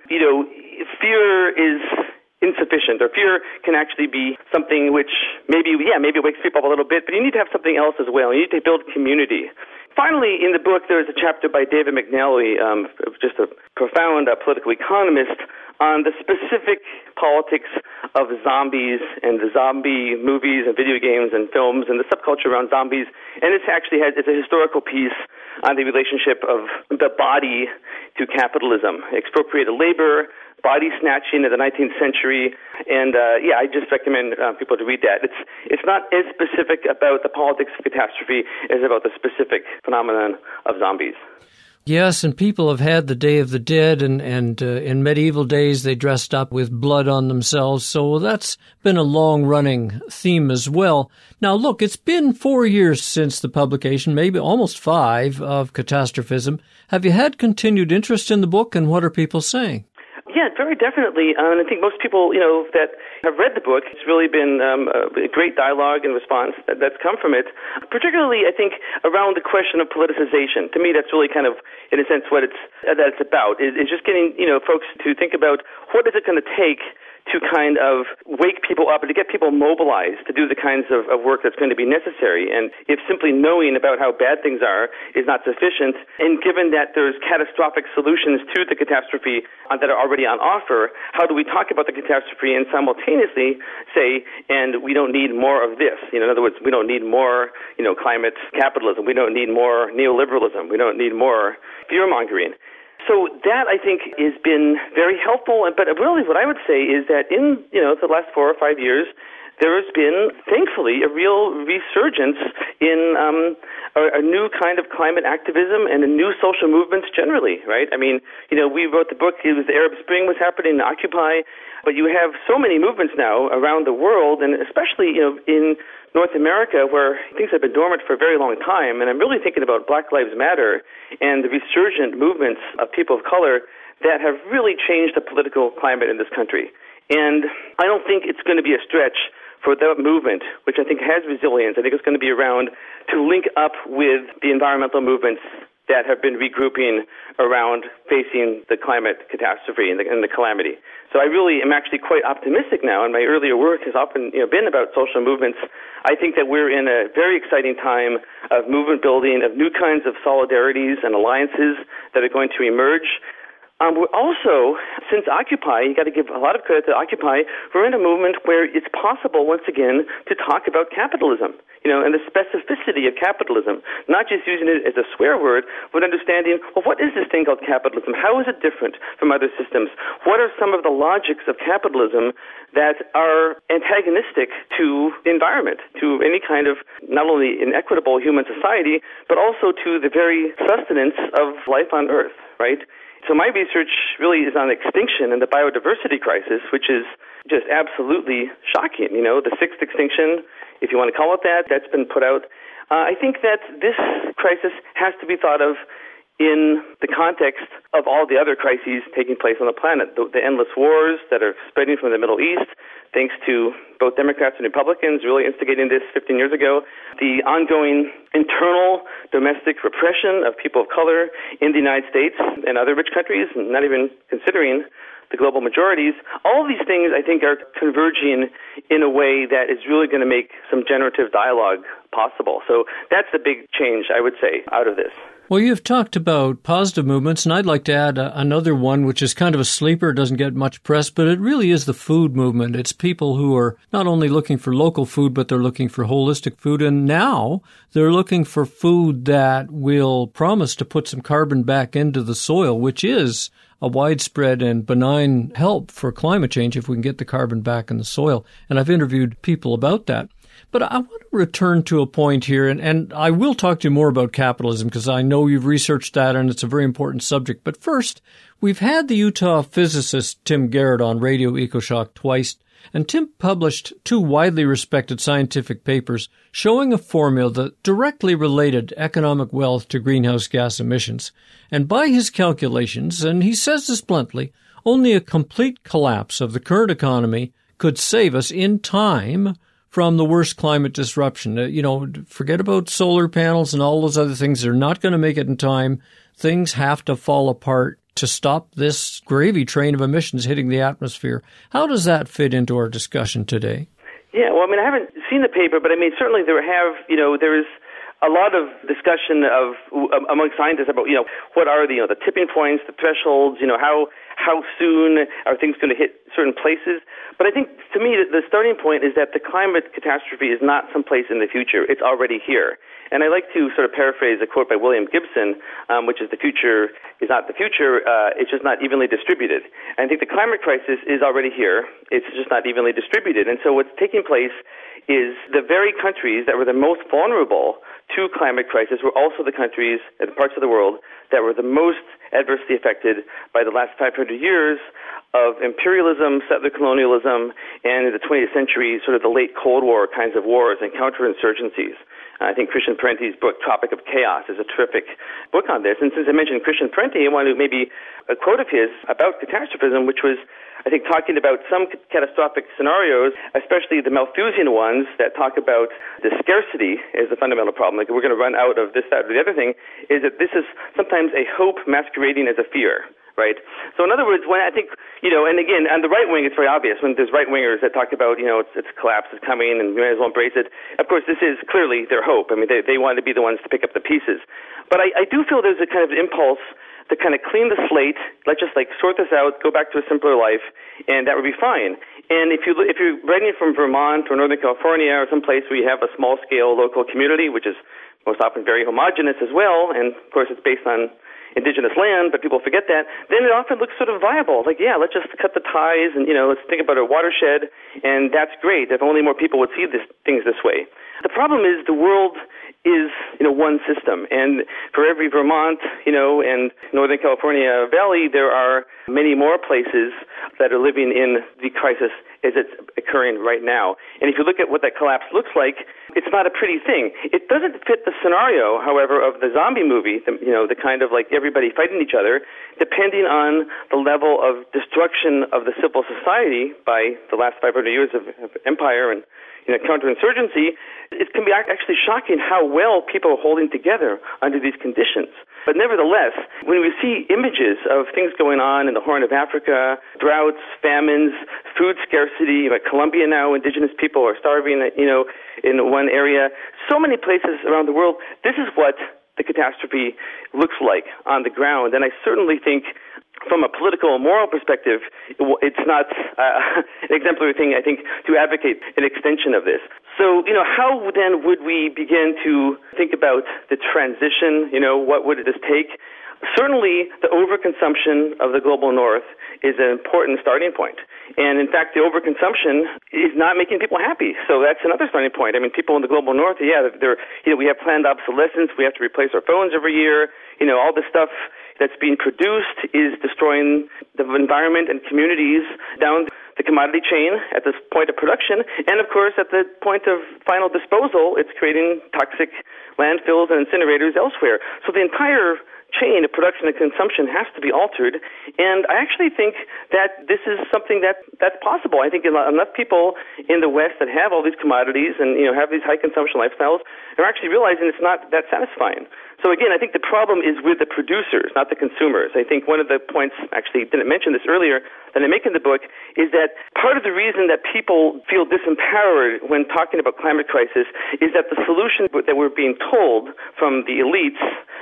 fear is insufficient, or fear can actually be something which maybe wakes people up a little bit, but you need to have something else as well. You need to build community. Finally, in the book, there's a chapter by David McNally, just a profound political economist, on the specific politics of zombies and the zombie movies and video games and films and the subculture around zombies. And it's a historical piece on the relationship of the body to capitalism, expropriated labor, body snatching in the 19th century, and I just recommend people to read that. It's not as specific about the politics of catastrophe as about the specific phenomenon of zombies. Yes, and people have had the Day of the Dead, and in medieval days they dressed up with blood on themselves, so that's been a long-running theme as well. Now, look, it's been 4 years since the publication, maybe almost 5, of Catastrophism. Have you had continued interest in the book, and what are people saying? Yeah, very definitely. And I think most people, that have read the book, it's really been a great dialogue and response that's come from it. Particularly, I think, around the question of politicization. To me, that's really kind of, in a sense, what it's about. Is just getting, folks to think about what is it going to take to kind of wake people up and to get people mobilized to do the kinds of work that's going to be necessary. And if simply knowing about how bad things are is not sufficient, and given that there's catastrophic solutions to the catastrophe that are already on offer, how do we talk about the catastrophe and simultaneously say, and we don't need more of this? In other words, we don't need more, climate capitalism. We don't need more neoliberalism. We don't need more fear-mongering. So that, I think, has been very helpful. But really what I would say is that in, the last 4 or 5 years, there has been, thankfully, a real resurgence in a new kind of climate activism and a new social movements generally, right? I mean, we wrote the book, it was the Arab Spring was happening, Occupy, but you have so many movements now around the world, and especially, in North America, where things have been dormant for a very long time, and I'm really thinking about Black Lives Matter and the resurgent movements of people of color that have really changed the political climate in this country. And I don't think it's going to be a stretch for that movement, which I think has resilience. I think it's going to be around to link up with the environmental movements that have been regrouping around facing the climate catastrophe and the calamity. So I really am actually quite optimistic now, and my earlier work has often been about social movements. I think that we're in a very exciting time of movement building, of new kinds of solidarities and alliances that are going to emerge. We're also, since Occupy, you got to give a lot of credit to Occupy, we're in a movement where it's possible, once again, to talk about capitalism, and the specificity of capitalism, not just using it as a swear word, but understanding, well, what is this thing called capitalism? How is it different from other systems? What are some of the logics of capitalism that are antagonistic to the environment, to any kind of not only inequitable human society, but also to the very sustenance of life on Earth, right? So my research really is on extinction and the biodiversity crisis, which is just absolutely shocking. The sixth extinction, if you want to call it that, that's been put out. I think that this crisis has to be thought of in the context of all the other crises taking place on the planet, the endless wars that are spreading from the Middle East, thanks to both Democrats and Republicans really instigating this 15 years ago, the ongoing internal domestic repression of people of color in the United States and other rich countries, not even considering the global majorities. All of these things, I think, are converging in a way that is really going to make some generative dialogue possible. So that's the big change, I would say, out of this. Well, you've talked about positive movements, and I'd like to add another one, which is kind of a sleeper, doesn't get much press, but it really is the food movement. It's people who are not only looking for local food, but they're looking for holistic food, and now they're looking for food that will promise to put some carbon back into the soil, which is a widespread and benign help for climate change if we can get the carbon back in the soil. And I've interviewed people about that. But I want to return to a point here, and I will talk to you more about capitalism because I know you've researched that and it's a very important subject. But first, we've had the Utah physicist Tim Garrett on Radio EcoShock twice, and Tim published 2 widely respected scientific papers showing a formula that directly related economic wealth to greenhouse gas emissions. And by his calculations, and he says this bluntly, only a complete collapse of the current economy could save us in time from the worst climate disruption. Forget about solar panels and all those other things. They're not going to make it in time. Things have to fall apart to stop this gravy train of emissions hitting the atmosphere. How does that fit into our discussion today? Yeah, well, I haven't seen the paper, but certainly there is a lot of discussion among scientists about, what are the tipping points, the thresholds, how soon are things going to hit certain places. But I think, to me, the starting point is that the climate catastrophe is not someplace in the future. It's already here. And I like to sort of paraphrase a quote by William Gibson, which is, the future is not the future, it's just not evenly distributed. And I think the climate crisis is already here. It's just not evenly distributed. And so what's taking place is the very countries that were the most vulnerable to climate crisis were also the countries and parts of the world that were the most adversely affected by the last 500 years of imperialism, settler colonialism, and in the 20th century, sort of the late Cold War kinds of wars and counterinsurgencies. I think Christian Parenti's book, Tropic of Chaos, is a terrific book on this. And since I mentioned Christian Parenti, I want to maybe a quote of his about catastrophism, which was, I think, talking about some catastrophic scenarios, especially the Malthusian ones that talk about the scarcity as the fundamental problem. Like, we're going to run out of this, that, or the other thing, is that this is sometimes a hope masquerading as a fear. Right. So in other words, when I think, and again, on the right wing, it's very obvious when there's right-wingers that talk about, it's collapse is coming and we might as well embrace it. Of course, this is clearly their hope. They want to be the ones to pick up the pieces. But I do feel there's a kind of impulse to kind of clean the slate, let's just sort this out, go back to a simpler life, and that would be fine. And if you're writing from Vermont or Northern California or someplace where you have a small-scale local community, which is most often very homogenous as well, and of course it's based on indigenous land, but people forget that, then it often looks sort of viable. Let's just cut the ties and, let's think about our watershed, and that's great if only more people would see things this way. The problem is the world is, one system, and for every Vermont, and Northern California Valley, there are many more places that are living in the crisis as it's occurring right now. And if you look at what that collapse looks like, it's not a pretty thing. It doesn't fit the scenario, however, of the zombie movie, the kind of everybody fighting each other, depending on the level of destruction of the civil society by the last 500 years of empire and counterinsurgency. It can be actually shocking how well people are holding together under these conditions. But nevertheless, when we see images of things going on in the Horn of Africa, droughts, famines, food scarcity, like Colombia now, indigenous people are starving, in one area, so many places around the world, this is what the catastrophe looks like on the ground. And I certainly think from a political and moral perspective, it's not an exemplary thing, I think, to advocate an extension of this. So, how then would we begin to think about the transition? What would this take? Certainly, the overconsumption of the global north is an important starting point. And in fact, the overconsumption is not making people happy. So that's another starting point. People in the global north, we have planned obsolescence. We have to replace our phones every year. All this stuff that's being produced is destroying the environment and communities down the commodity chain at this point of production. And of course, at the point of final disposal, it's creating toxic landfills and incinerators elsewhere. So the entire chain of production and consumption has to be altered. And I actually think that this is something that's possible. I think enough people in the West that have all these commodities and have these high consumption lifestyles are actually realizing it's not that satisfying. So again, I think the problem is with the producers, not the consumers. I think one of the points, actually didn't mention this earlier, that I make in the book is that part of the reason that people feel disempowered when talking about climate crisis is that the solutions that we're being told from the elites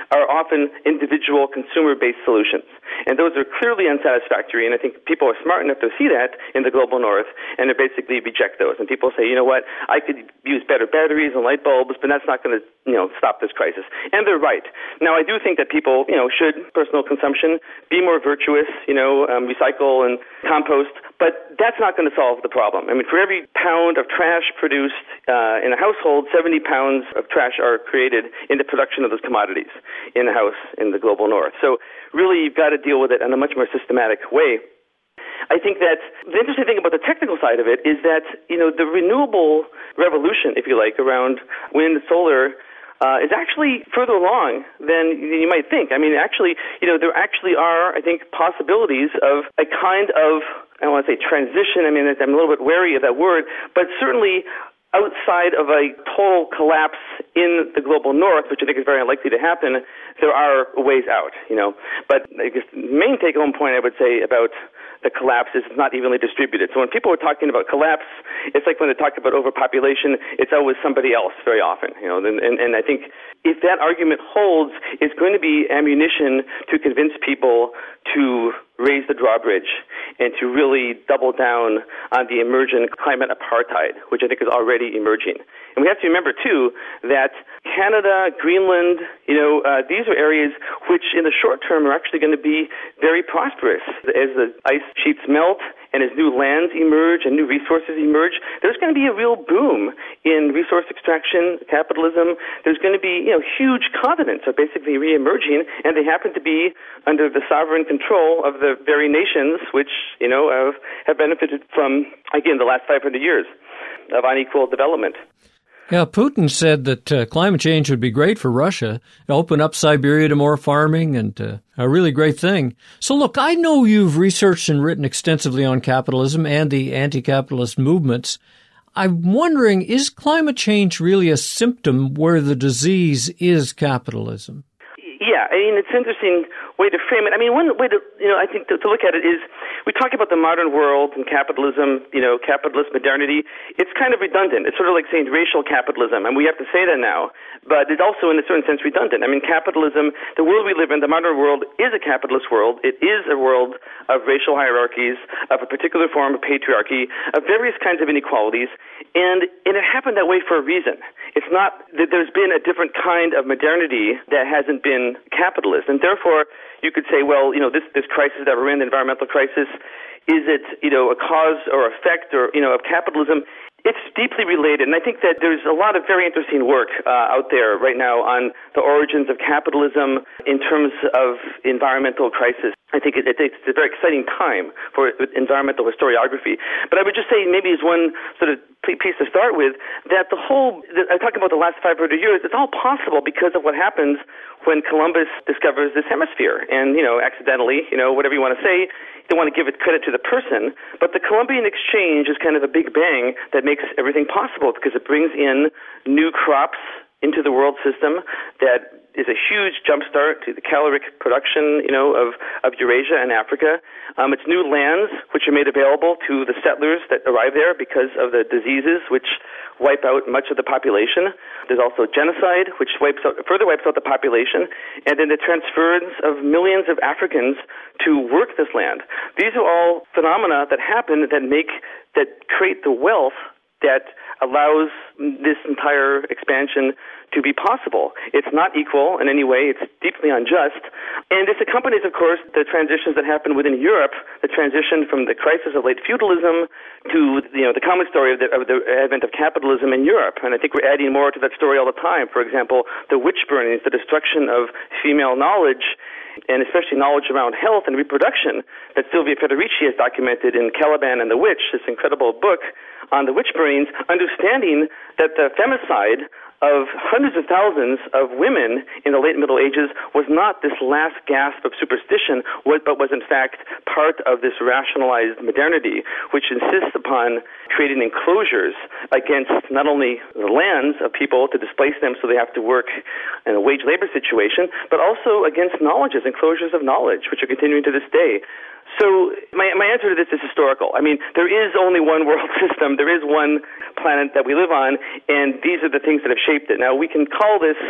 are often individual consumer-based solutions. And those are clearly unsatisfactory, and I think people are smart enough to see that in the global north and to basically reject those. And people say, you know what, I could use better batteries and light bulbs, but that's not going to, stop this crisis. And they're right. Now, I do think that people, should, personal consumption, be more virtuous, recycle and compost, but that's not going to solve the problem. I mean, for every pound of trash produced in a household, 70 pounds of trash are created in the production of those commodities in the house in the global north. So really, you've got to deal with it in a much more systematic way. I think that the interesting thing about the technical side of it is that, the renewable revolution, if you like, around wind, solar, is actually further along than you might think. I mean, actually, there actually are, I think, possibilities of a kind of, I don't want to say transition. I mean, I'm a little bit wary of that word, but certainly outside of a total collapse in the global north, which I think is very unlikely to happen, there are ways out, But I guess the main take-home point I would say about the collapse is not evenly distributed. So when people are talking about collapse, it's like when they talk about overpopulation, it's always somebody else very often, And I think if that argument holds, it's going to be ammunition to convince people to raise the drawbridge and to really double down on the emergent climate apartheid, which I think is already emerging. And we have to remember, too, that Canada, Greenland, these are areas which in the short term are actually going to be very prosperous. As the ice sheets melt and as new lands emerge and new resources emerge, there's going to be a real boom in resource extraction, capitalism. There's going to be, huge continents are basically re-emerging, and they happen to be under the sovereign control of the very nations which, have benefited from, again, the last 500 years of unequal development. Yeah, Putin said that climate change would be great for Russia, open up Siberia to more farming, and a really great thing. So look, I know you've researched and written extensively on capitalism and the anti-capitalist movements. I'm wondering, is climate change really a symptom where the disease is capitalism? Yeah, I mean, it's an interesting way to frame it. I mean, one way to, I think to look at it is we talk about the modern world and capitalism, capitalist modernity. It's kind of redundant. It's sort of like saying racial capitalism, and we have to say that now. But it's also, in a certain sense, redundant. I mean, capitalism, the world we live in, the modern world, is a capitalist world. It is a world of racial hierarchies, of a particular form of patriarchy, of various kinds of inequalities, and it happened that way for a reason. It's not that there's been a different kind of modernity that hasn't been capitalist, and therefore you could say, well, this crisis that we're in, the environmental crisis, is it, a cause or effect or, of capitalism? It's deeply related, and I think that there's a lot of very interesting work out there right now on the origins of capitalism in terms of environmental crisis. I think it's a very exciting time for environmental historiography. But I would just say, maybe as one sort of piece to start with, that I'm talking about the last 500 years, it's all possible because of what happens when Columbus discovers this hemisphere. And, accidentally, whatever you want to say, you don't want to give it credit to the person, but the Columbian Exchange is kind of a big bang that makes everything possible because it brings in new crops into the world system that is a huge jumpstart to the caloric production, of Eurasia and Africa. It's new lands which are made available to the settlers that arrive there because of the diseases which wipe out much of the population. There's also genocide, which further wipes out the population, and then the transference of millions of Africans to work this land. These are all phenomena that happen that create the wealth that allows this entire expansion to be possible. It's not equal in any way. It's deeply unjust. And this accompanies, of course, the transitions that happen within Europe, the transition from the crisis of late feudalism to, the common story of the advent of capitalism in Europe. And I think we're adding more to that story all the time. For example, the witch burnings, the destruction of female knowledge, and especially knowledge around health and reproduction that Silvia Federici has documented in Caliban and the Witch, this incredible book on the witch burnings, understanding that the femicide of hundreds of thousands of women in the late Middle Ages was not this last gasp of superstition, but was in fact part of this rationalized modernity, which insists upon creating enclosures against not only the lands of people to displace them so they have to work in a wage labor situation, but also against knowledges, enclosures of knowledge, which are continuing to this day. So my answer to this is historical. I mean, there is only one world system. There is one planet that we live on, and these are the things that have shaped it. Now, we can call this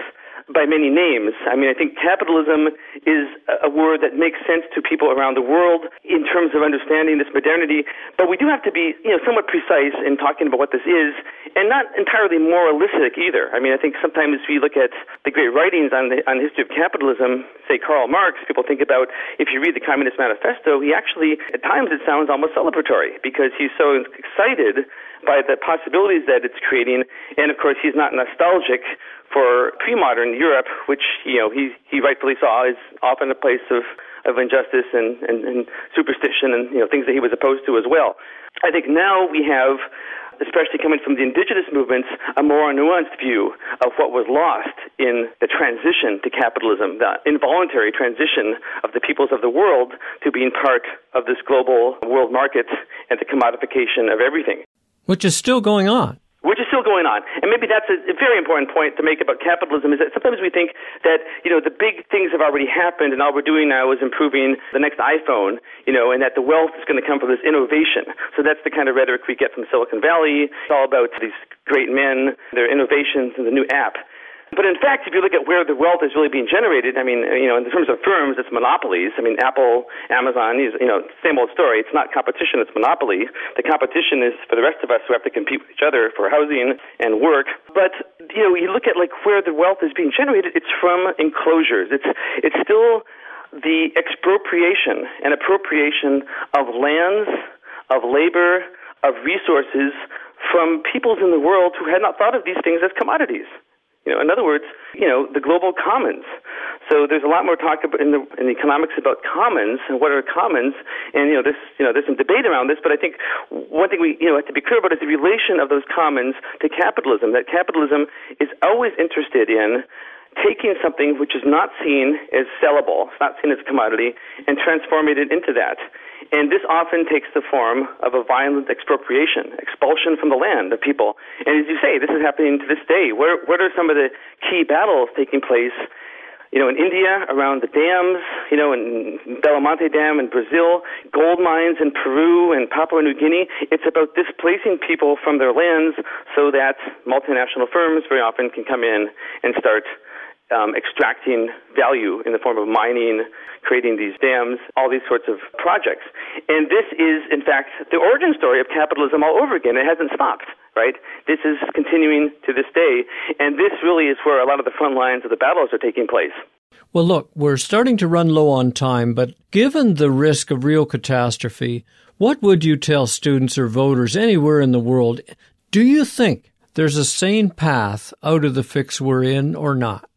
by many names. I mean, I think capitalism is a word that makes sense to people around the world in terms of understanding this modernity, but we do have to be, somewhat precise in talking about what this is, and not entirely moralistic either. I mean, I think sometimes we look at the great writings on the history of capitalism, say Karl Marx, people think about, if you read the Communist Manifesto, he actually, at times it sounds almost celebratory, because he's so excited by the possibilities that it's creating, and of course he's not nostalgic for pre-modern Europe, which he rightfully saw is often a place of injustice and superstition and things that he was opposed to as well. I think now we have, especially coming from the indigenous movements, a more nuanced view of what was lost in the transition to capitalism, the involuntary transition of the peoples of the world to being part of this global world market and the commodification of everything. Which is still going on. Which is still going on. And maybe that's a very important point to make about capitalism, is that sometimes we think that, the big things have already happened and all we're doing now is improving the next iPhone, and that the wealth is going to come from this innovation. So that's the kind of rhetoric we get from Silicon Valley. It's all about these great men, their innovations, and the new app. But in fact, if you look at where the wealth is really being generated, I mean, in terms of firms, it's monopolies. I mean, Apple, Amazon, same old story. It's not competition, it's monopoly. The competition is for the rest of us who have to compete with each other for housing and work. But, you look at where the wealth is being generated, it's from enclosures. It's still the expropriation and appropriation of lands, of labor, of resources from peoples in the world who had not thought of these things as commodities. In other words, the global commons. So there's a lot more talk about in the economics about commons and what are commons, and there's some debate around this. But I think one thing we have to be clear about is the relation of those commons to capitalism. That capitalism is always interested in taking something which is not seen as sellable, it's not seen as a commodity, and transforming it into that. And this often takes the form of a violent expropriation, expulsion from the land of people. And as you say, this is happening to this day. What are some of the key battles taking place, in India around the dams, in Belo Monte Dam in Brazil, gold mines in Peru and Papua New Guinea? It's about displacing people from their lands so that multinational firms very often can come in and start extracting value in the form of mining, creating these dams, all these sorts of projects. And this is, in fact, the origin story of capitalism all over again. It hasn't stopped, right? This is continuing to this day, and this really is where a lot of the front lines of the battles are taking place. Well, look, we're starting to run low on time, but given the risk of real catastrophe, what would you tell students or voters anywhere in the world? Do you think there's a sane path out of the fix we're in or not?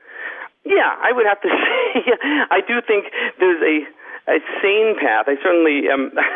Yeah, I would have to say, I do think there's a sane path. I certainly,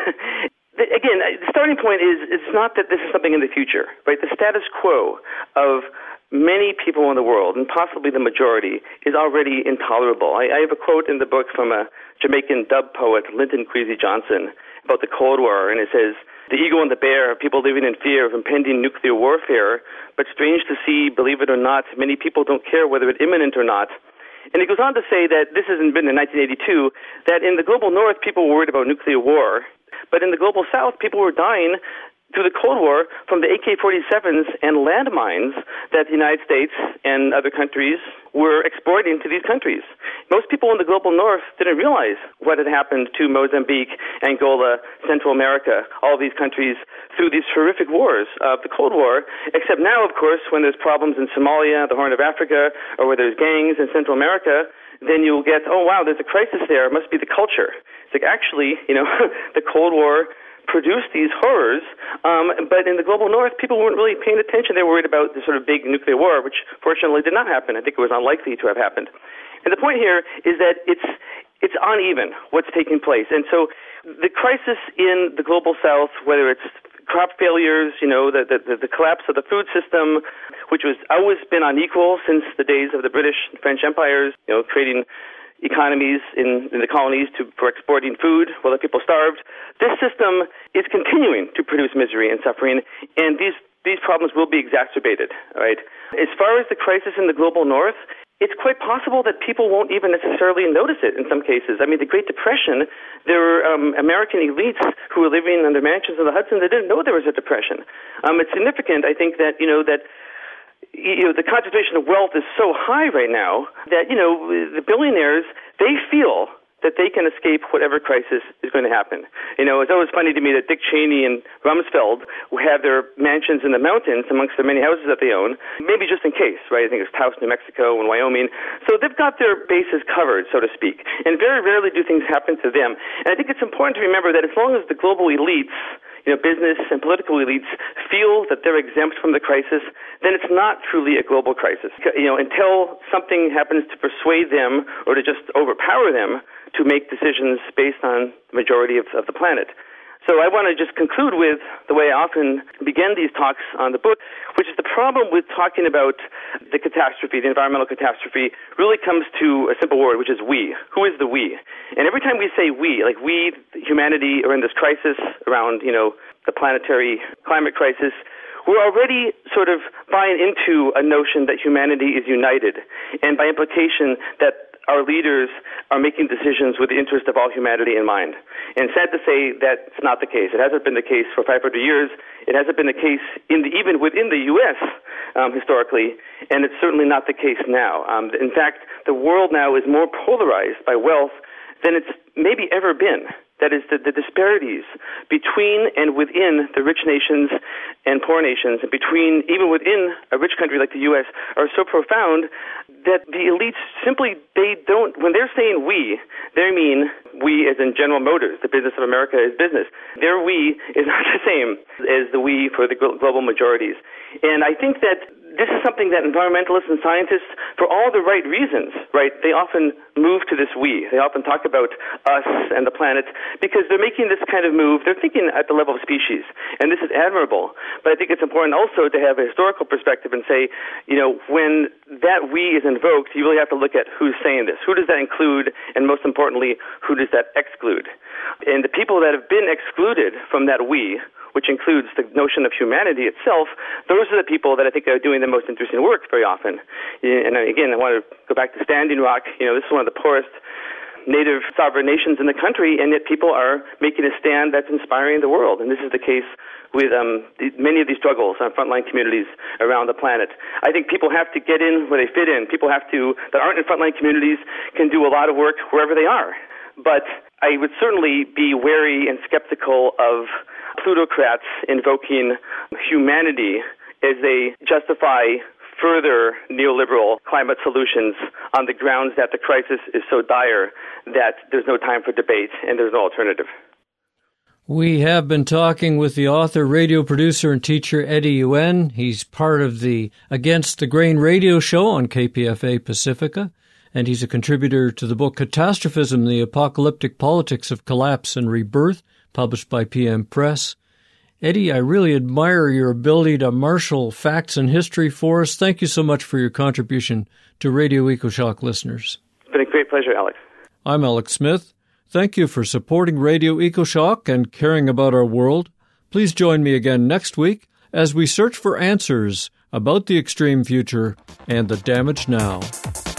again, the starting point is, it's not that this is something in the future, right? The status quo of many people in the world, and possibly the majority, is already intolerable. I have a quote in the book from a Jamaican dub poet, Linton Kwesi Johnson, about the Cold War, and it says, "The eagle and the bear are people living in fear of impending nuclear warfare, but strange to see, believe it or not, many people don't care whether it's imminent or not." And he goes on to say that this hasn't been in 1982, that in the global north, people were worried about nuclear war. But in the global south, people were dying through the Cold War from the AK-47s and landmines that the United States and other countries were exporting to these countries. Most people in the global north didn't realize what had happened to Mozambique, Angola, Central America, all these countries through these horrific wars of the Cold War, except now, of course, when there's problems in Somalia, the Horn of Africa, or where there's gangs in Central America, then you'll get, oh, wow, there's a crisis there. It must be the culture. It's like, actually, the Cold War produced these horrors, but in the global north, people weren't really paying attention. They were worried about the sort of big nuclear war, which fortunately did not happen. I think it was unlikely to have happened. And the point here is that it's uneven what's taking place. And so the crisis in the global south, whether it's crop failures, the collapse of the food system, which was always been unequal since the days of the British and French empires, creating economies in the colonies for exporting food while the people starved. This system is continuing to produce misery and suffering, and these problems will be exacerbated, right? As far as the crisis in the global north, it's quite possible that people won't even necessarily notice it in some cases. I mean, the Great Depression, there were American elites who were living under mansions of the Hudson that didn't know there was a depression. It's significant, I think, that, that the concentration of wealth is so high right now that, the billionaires, they feel that they can escape whatever crisis is going to happen. It's always funny to me that Dick Cheney and Rumsfeld have their mansions in the mountains amongst the many houses that they own, maybe just in case, right? I think it's Taos, New Mexico, and Wyoming. So they've got their bases covered, so to speak. And very rarely do things happen to them. And I think it's important to remember that as long as the global elites, business and political elites feel that they're exempt from the crisis, then it's not truly a global crisis. Until something happens to persuade them or to just overpower them to make decisions based on the majority of the planet. So I want to just conclude with the way I often begin these talks on the book, which is the problem with talking about the catastrophe, the environmental catastrophe, really comes to a simple word, which is we. Who is the we? And every time we say we, like we, humanity, are in this crisis around, the planetary climate crisis, we're already sort of buying into a notion that humanity is united, and by implication that our leaders are making decisions with the interest of all humanity in mind. And sad to say that's not the case. It hasn't been the case for 500 years. It hasn't been the case even within the U.S. Historically, and it's certainly not the case now. In fact, the world now is more polarized by wealth than it's maybe ever been. That is, the disparities between and within the rich nations and poor nations, and between even within a rich country like the U.S., are so profound that the elites simply, when they're saying we, they mean we as in General Motors, the business of America is business. Their we is not the same as the we for the global majorities. And I think that this is something that environmentalists and scientists, for all the right reasons, right, they often move to this we. They often talk about us and the planet because they're making this kind of move. They're thinking at the level of species, and this is admirable. But I think it's important also to have a historical perspective and say, when that we is invoked, you really have to look at who's saying this. Who does that include? And most importantly, who does that exclude? And the people that have been excluded from that we, which includes the notion of humanity itself, those are the people that I think are doing the most interesting work very often. And again, I want to go back to Standing Rock. This is one of the poorest native sovereign nations in the country, and yet people are making a stand that's inspiring the world. And this is the case with many of these struggles on frontline communities around the planet. I think people have to get in where they fit in. People that aren't in frontline communities can do a lot of work wherever they are. But I would certainly be wary and skeptical of plutocrats invoking humanity as they justify further neoliberal climate solutions on the grounds that the crisis is so dire that there's no time for debate and there's no alternative. We have been talking with the author, radio producer, and teacher Eddie Yuen. He's part of the Against the Grain radio show on KPFA Pacifica, and he's a contributor to the book Catastrophism, the Apocalyptic Politics of Collapse and Rebirth, published by PM Press. Eddie, I really admire your ability to marshal facts and history for us. Thank you so much for your contribution to Radio EcoShock listeners. It's been a great pleasure, Alex. I'm Alex Smith. Thank you for supporting Radio EcoShock and caring about our world. Please join me again next week as we search for answers about the extreme future and the damage now.